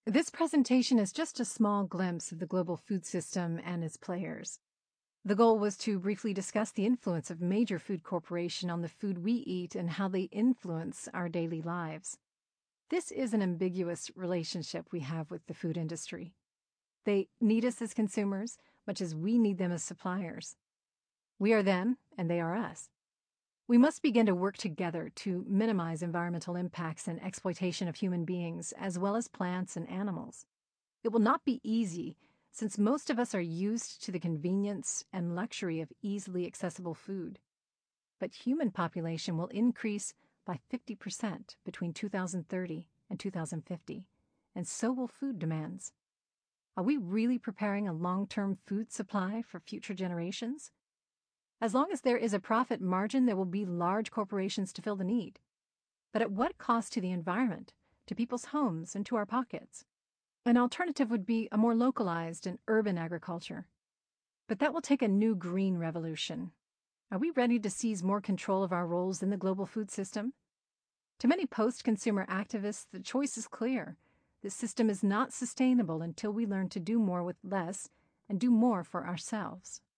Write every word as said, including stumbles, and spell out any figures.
This presentation is just a small glimpse of the global food system and its players. The goal was to briefly discuss the influence of major food corporations on the food we eat and how they influence our daily lives. This is an ambiguous relationship we have with the food industry. They need us as consumers, much as we need them as suppliers. We are them, and they are us. We must begin to work together to minimize environmental impacts and exploitation of human beings, as well as plants and animals. It will not be easy, since most of us are used to the convenience and luxury of easily accessible food. But human population will increase by fifty percent between two thousand thirty and two thousand fifty, and so will food demands. Are we really preparing a long-term food supply for future generations? As long as there is a profit margin, there will be large corporations to fill the need. But at what cost to the environment, to people's homes, and to our pockets? An alternative would be a more localized and urban agriculture. But that will take a new green revolution. Are we ready to seize more control of our roles in the global food system? To many post-consumer activists, the choice is clear. This system is not sustainable until we learn to do more with less and do more for ourselves.